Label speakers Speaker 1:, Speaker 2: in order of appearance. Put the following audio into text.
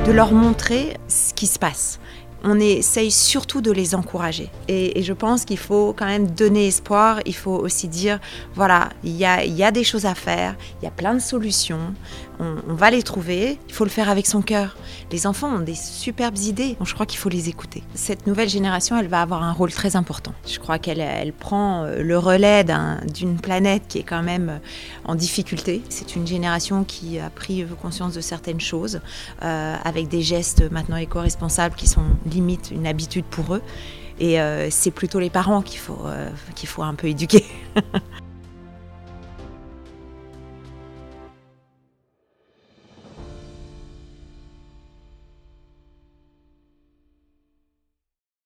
Speaker 1: de leur montrer ce qui se passe. On essaye surtout de les encourager. Et je pense qu'il faut quand même donner espoir. Il faut aussi dire, voilà, il y a des choses à faire, il y a plein de solutions, on va les trouver. Il faut le faire avec son cœur. Les enfants ont des superbes idées, donc je crois qu'il faut les écouter. Cette nouvelle génération, elle va avoir un rôle très important. Je crois qu'elle prend le relais d'une planète qui est quand même en difficulté. C'est une génération qui a pris conscience de certaines choses, avec des gestes maintenant éco-responsables qui sont limite une habitude pour eux. Et c'est plutôt les parents qu'il faut un peu éduquer.